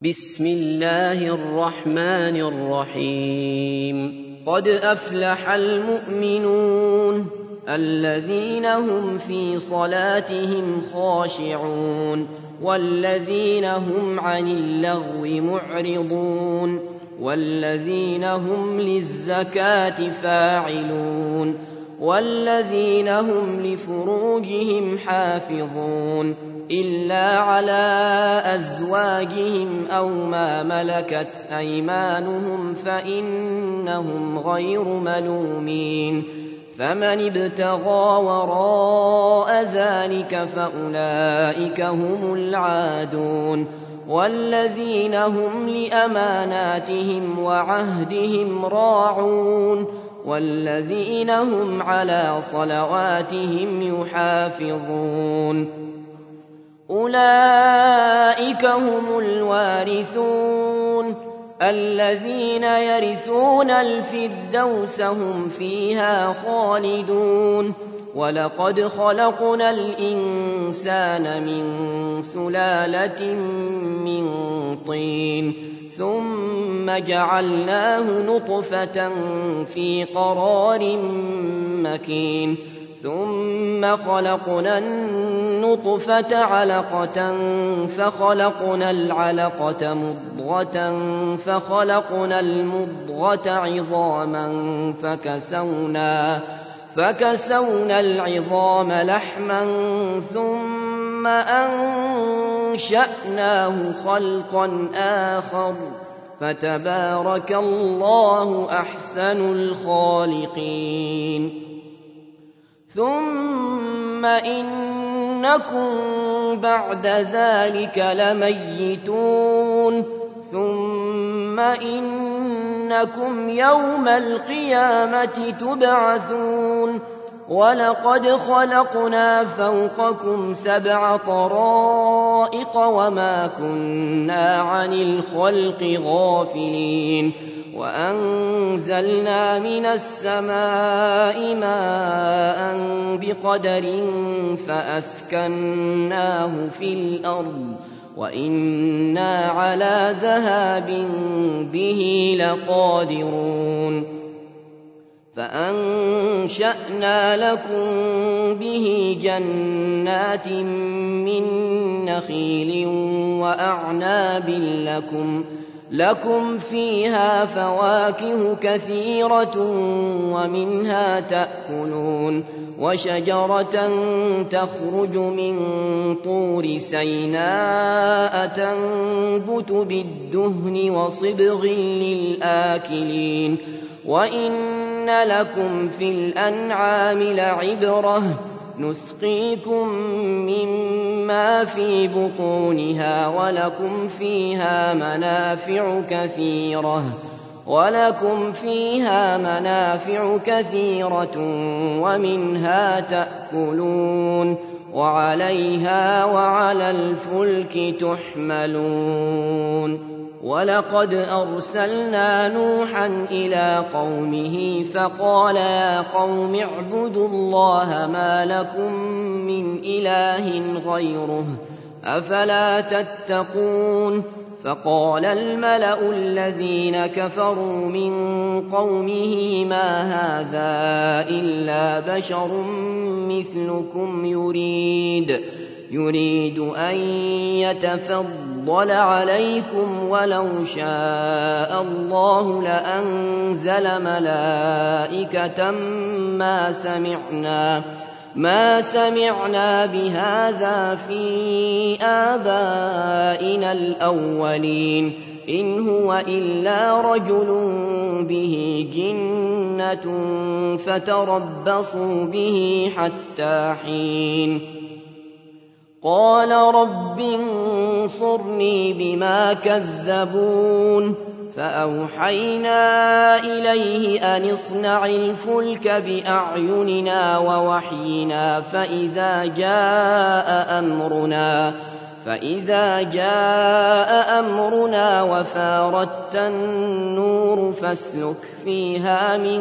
بسم الله الرحمن الرحيم قد أفلح المؤمنون الذين هم في صلاتهم خاشعون والذين هم عن اللغو معرضون والذين هم للزكاة فاعلون والذين هم لفروجهم حافظون إلا على أزواجهم أو ما ملكت أيمانهم فإنهم غير ملومين فمن ابتغى وراء ذلك فأولئك هم العادون والذين هم لأماناتهم وعهدهم راعون والذين هم على صلواتهم يحافظون أولئك هم الوارثون الذين يرثون الفردوس هم فيها خالدون ولقد خلقنا الإنسان من سلالة من طين ثم جعلناه نطفة في قرار مكين ثم خلقنا النطفة علقة فخلقنا العلقة مضغة فخلقنا المضغة عظاما فكسونا العظام لحما ثم أنشأناه خلقا آخر فتبارك الله أحسن الخالقين ثم إنكم بعد ذلك لميتون ثم إنكم يوم القيامة تبعثون ولقد خلقنا فوقكم 7 طرائق وما كنا عن الخلق غافلين وأنزلنا من السماء ماء بقدر فأسكناه في الأرض وإنا على ذهاب به لقادرون فأنشأنا لكم به جنات من نخيل وأعناب لكم فيها فواكه كثيرة ومنها تأكلون وشجرة تخرج من طور سيناء تنبت بالدهن وصبغ للآكلين وإن لكم في الأنعام لعبرة نسقيكم مما في بطونها ولكم فيها منافع كثيرة ومنها تأكلون وعليها وعلى الفلك تحملون ولقد أرسلنا نوحا إلى قومه فقال يا قوم اعبدوا الله ما لكم من إله غيره أفلا تتقون فقال الملأ الذين كفروا من قومه ما هذا إلا بشر مثلكم يريد أن يتفضل عليكم ولو شاء الله لأنزل ملائكة ما سمعنا بهذا في آبائنا الأولين إن هو إلا رجل به جنة فتربصوا به حتى حين قال رب انصرني بما كذبون فأوحينا إليه أن اصنع الفلك بأعيننا ووحينا فإذا جاء أمرنا وفاردت النور فاسلك فيها من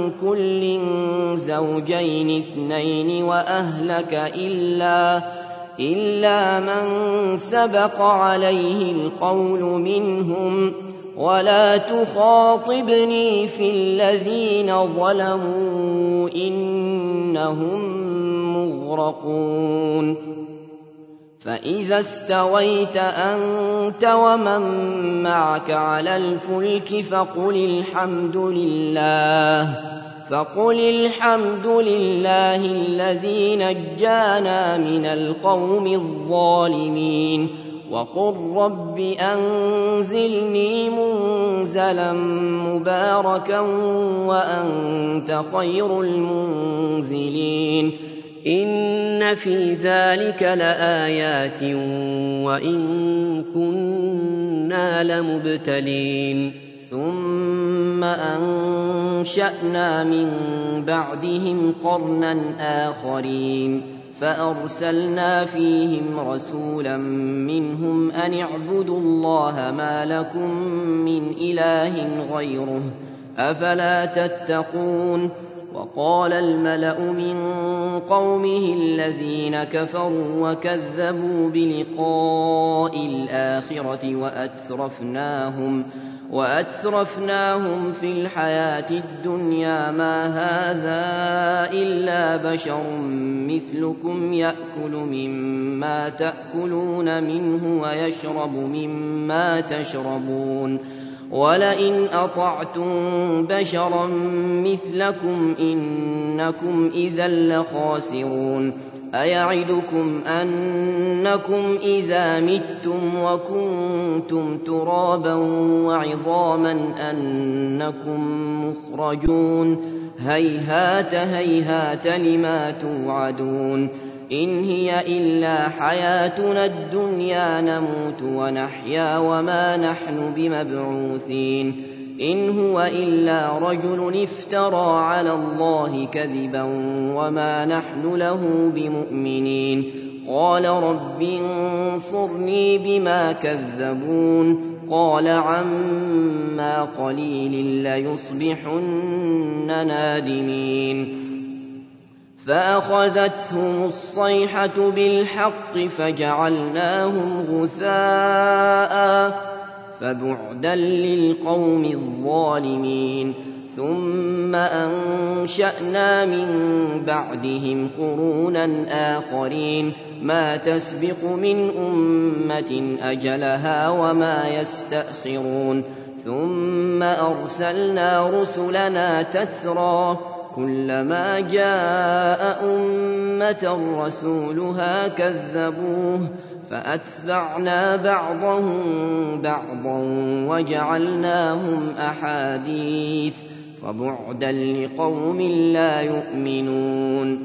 كل زوجين 2 وأهلك إلا من سبق عليه القول منهم ولا تخاطبني في الذين ظلموا إنهم مغرقون فإذا استويت أنت ومن معك على الفلك فقل الحمد لله الذي نجانا من القوم الظالمين وقل رب أنزلني منزلا مباركا وأنت خير المنزلين إن في ذلك لآيات وإن كنا لمبتلين ثم أنشأنا من بعدهم قرنا آخرين فأرسلنا فيهم رسولا منهم أن اعبدوا الله ما لكم من إله غيره أفلا تتقون وقال الملأ من قومه الذين كفروا وكذبوا بلقاء الآخرة وأترفناهم في الحياة الدنيا ما هذا إلا بشر مثلكم يأكل مما تأكلون منه ويشرب مما تشربون ولئن أطعتم بشرا مثلكم إنكم إذا لخاسرون أيعدكم أنكم إذا متم وكنتم ترابا وعظاما أنكم مخرجون هيهات هيهات لما توعدون إن هي إلا حياتنا الدنيا نموت ونحيا وما نحن بمبعوثين إن هو إلا رجل افترى على الله كذبا وما نحن له بمؤمنين قال رب انصرني بما كذبون قال عما قليل ليصبحن نادمين فأخذتهم الصيحة بالحق فجعلناهم غثاء فبعدا للقوم الظالمين ثم أنشأنا من بعدهم قرونا آخرين ما تسبق من أمة أجلها وما يستأخرون ثم أرسلنا رسلنا تترى كلما جاء أمة رسولها كذبوه فأتبعنا بعضهم بعضا وجعلناهم أحاديث فبعدا لقوم لا يؤمنون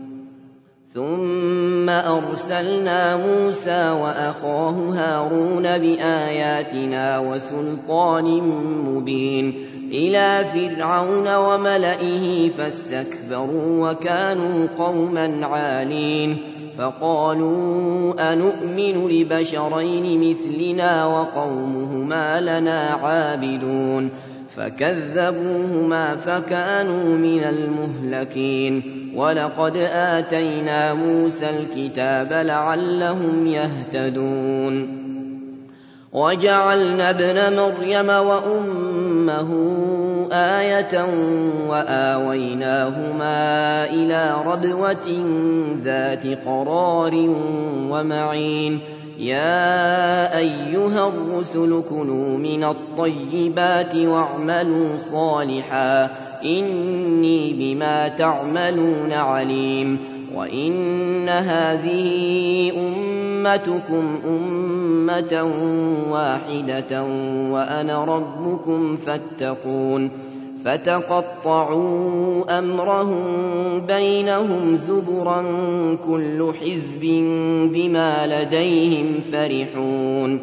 ثم أرسلنا موسى وأخاه هارون بآياتنا وسلطان مبين إلى فرعون وملئه فاستكبروا وكانوا قوما عالين فقالوا أنؤمن لبشرين مثلنا وقومهما لنا عابدون فكذبوهما فكانوا من المهلكين ولقد آتينا موسى الكتاب لعلهم يهتدون وجعلنا ابن مريم وأمه آية وآويناهما إلى ربوة ذات قرار ومعين يا أيها الرسل كلوا من الطيبات واعملوا صالحا إني بما تعملون عليم وإن هذه أمتكم أمة واحدة وأنا ربكم فاتقون فتقطعوا أمرهم بينهم زبرا كل حزب بما لديهم فرحون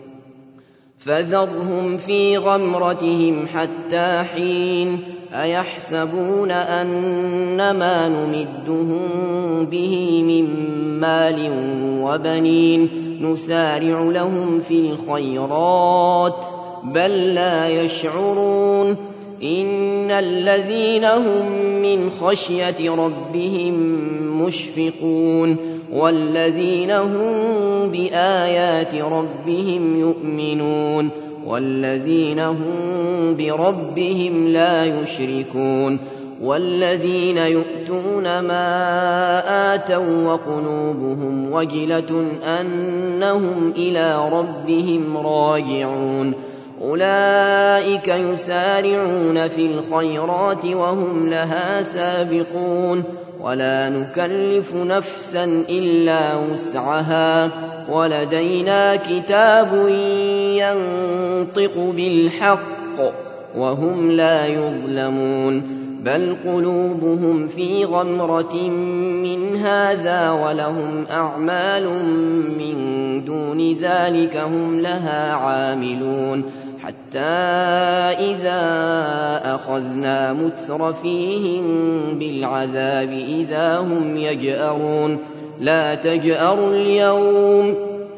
فذرهم في غمرتهم حتى حين أيحسبون أنما نمدهم به من مال وبنين نسارع لهم في الخيرات بل لا يشعرون إن الذين هم من خشية ربهم مشفقون والذين هم بآيات ربهم يؤمنون والذين هم بربهم لا يشركون والذين يؤتون ما آتوا وقلوبهم وجلة أنهم إلى ربهم راجعون أولئك يسارعون في الخيرات وهم لها سابقون ولا نكلف نفسا إلا وسعها ولدينا كتاب ينطق بالحق وهم لا يظلمون بل قلوبهم في غمرة من هذا ولهم أعمال من دون ذلك هم لها عاملون حتى إذا أخذنا مترفيهم بالعذاب إذا هم يجأرون لا تجأروا اليوم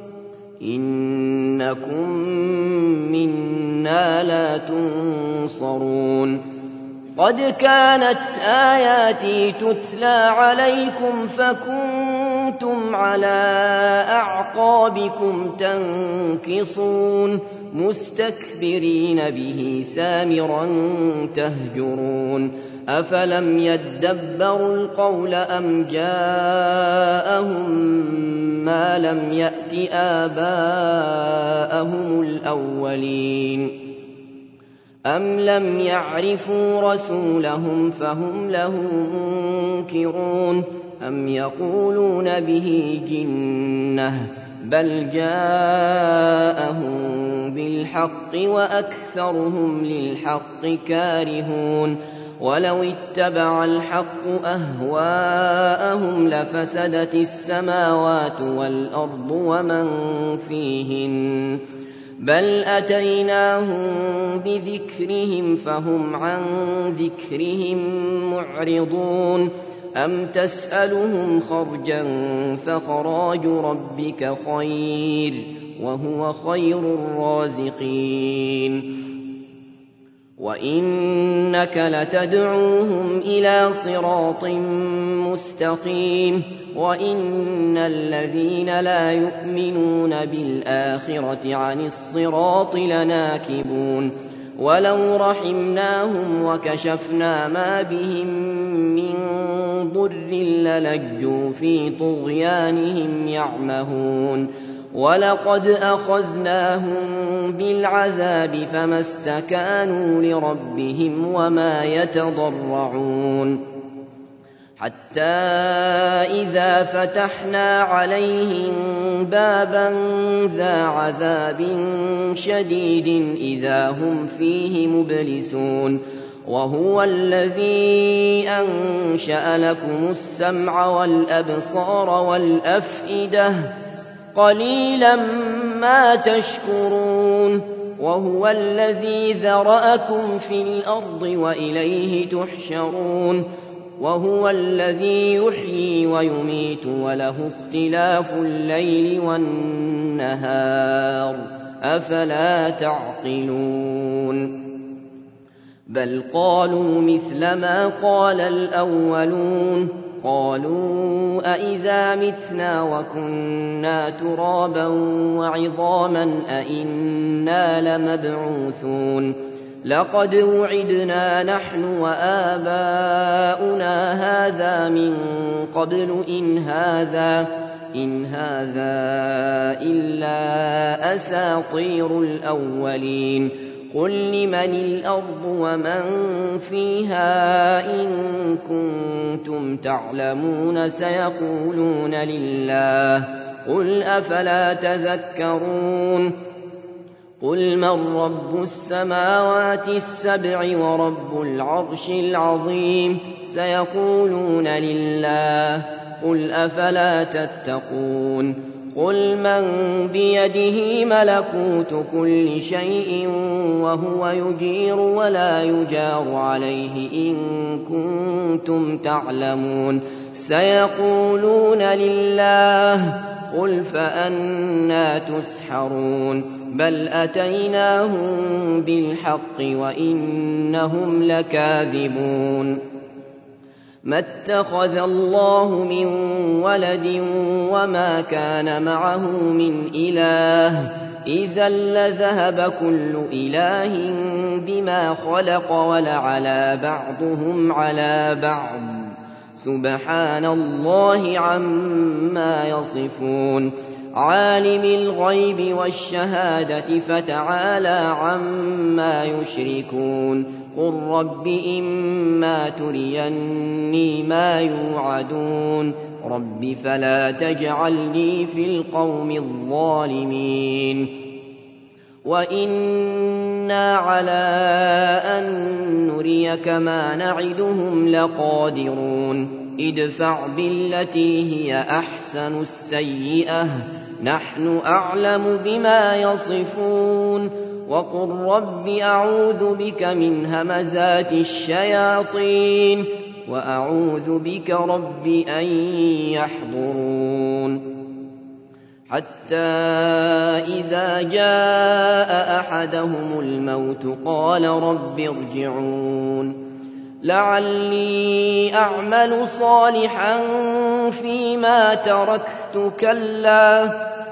إنكم منا لا تنصرون قد كانت آياتي تتلى عليكم فكنتم على أعقابكم تنكصون مستكبرين به سامرا تهجرون أفلم يدبروا القول أم جاءهم ما لم يأت آباءهم الأولين أم لم يعرفوا رسولهم فهم له منكرون أم يقولون به جنة بل جاءهم بالحق وأكثرهم للحق كارهون ولو اتبع الحق أهواءهم لفسدت السماوات والأرض ومن فيهن بل أتيناهم بذكرهم فهم عن ذكرهم معرضون أم تسألهم خرجا فخراج ربك خير وهو خير الرازقين وإنك لتدعوهم إلى صراط مستقيم وإن الذين لا يؤمنون بالآخرة عن الصراط لناكبون ولو رحمناهم وكشفنا ما بهم من ضر للجوا في طغيانهم يعمهون ولقد أخذناهم بالعذاب فما استكانوا لربهم وما يتضرعون حتى إذا فتحنا عليهم بابا ذا عذاب شديد إذا هم فيه مبلسون وهو الذي أنشأ لكم السمع والأبصار والأفئدة قليلا ما تشكرون وهو الذي ذرأكم في الأرض وإليه تحشرون وهو الذي يحيي ويميت وله اختلاف الليل والنهار أفلا تعقلون بل قالوا مثل ما قال الأولون قالوا أإذا متنا وكنا ترابا وعظاما أإنا لمبعوثون لقد وعدنا نحن وآباؤنا هذا من قبل إن هذا إلا أساطير الأولين قل لمن الأرض ومن فيها إن كنتم تعلمون سيقولون لله قل أفلا تذكرون قل من رب السماوات السبع ورب العرش العظيم سيقولون لله قل أفلا تتقون قل من بيده ملكوت كل شيء وهو يجير ولا يجار عليه إن كنتم تعلمون سيقولون لله قل فأنى تسحرون بل أتيناهم بالحق وإنهم لكاذبون ما اتخذ الله من ولد وما كان معه من إله إذا لذهب كل إله بما خلق ولعلى بعضهم على بعض سبحان الله عما يصفون عالم الغيب والشهادة فتعالى عما يشركون قل رب إما تريني ما يوعدون رب فلا تجعلني في القوم الظالمين وإنا على أن نريك ما نعدهم لقادرون ادفع بالتي هي أحسن السيئة نحن أعلم بما يصفون وقل رب أعوذ بك من همزات الشياطين وأعوذ بك رب أن يحضرون حتى إذا جاء أحدهم الموت قال رب ارجعون لعلي أعمل صالحا فيما تركت كلا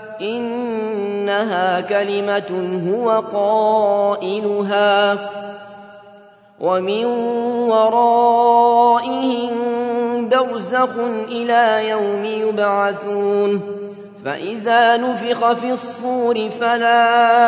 إنها كلمة هو قائلها ومن ورائهم برزخ إلى يوم يبعثون فإذا نفخ في الصور فلا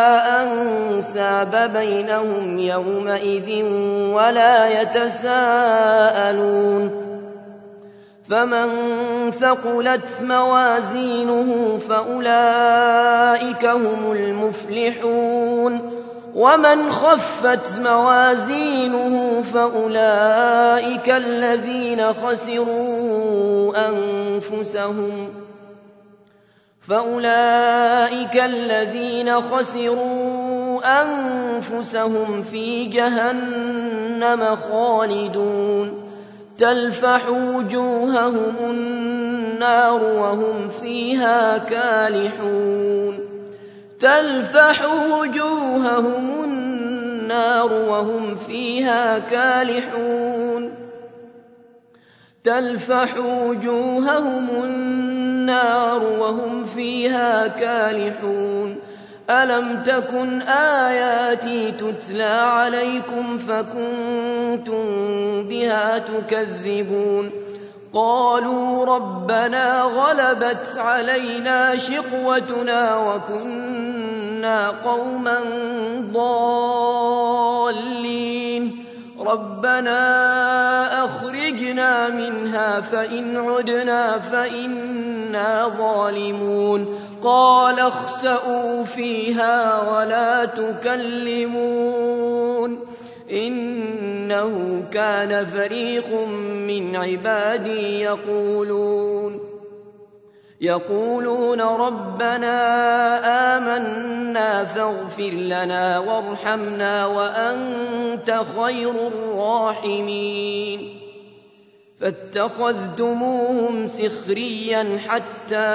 أنساب بينهم يومئذ ولا يتساءلون فمن ثقلت موازينه فأولئك هم المفلحون ومن خفت موازينه فأولئك الذين خسروا أنفسهم في جهنم خالدون تلفح وجوههم النار وهم فيها كالحون ألم تكن آياتي تتلى عليكم فكنتم بها تكذبون قالوا ربنا غلبت علينا شقوتنا وكنا قوما ضالين ربنا أخرجنا منها فإن عدنا فإنا ظالمون قال اخسئوا فيها ولا تكلمون إنه كان فريق من عبادي يقولون ربنا آمنا فاغفر لنا وارحمنا وأنت خير الراحمين فاتخذتموهم سخريا حتى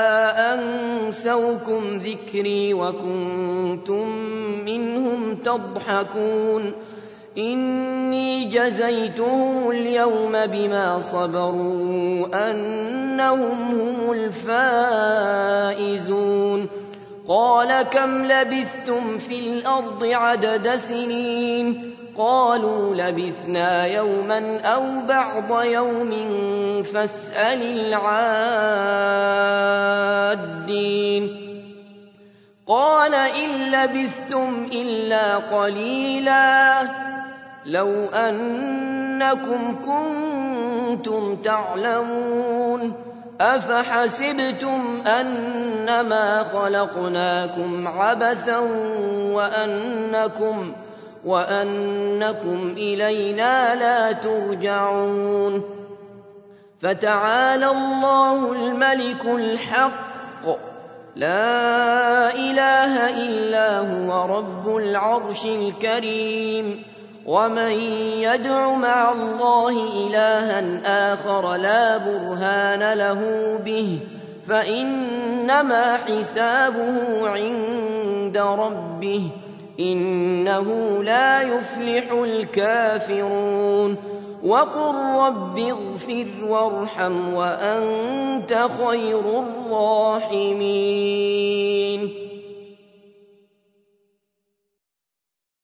أنسوكم ذكري وكنتم منهم تضحكون إني جزيتهم اليوم بما صبروا أنهم هم الفائزون قال كم لبثتم في الأرض عدد سنين قالوا لبثنا يوما أو بعض يوم فاسأل العادين قال إن لبثتم إلا قليلا لو أنكم كنتم تعلمون أفحسبتم أنما خلقناكم عبثا وأنكم إلينا لا ترجعون فتعالى الله الملك الحق لا إله إلا هو رب العرش الكريم ومن يدع مع الله إلها آخر لا برهان له به فإنما حسابه عند ربه إنه لا يفلح الكافرون وقل رب اغفر وارحم وأنت خير الراحمين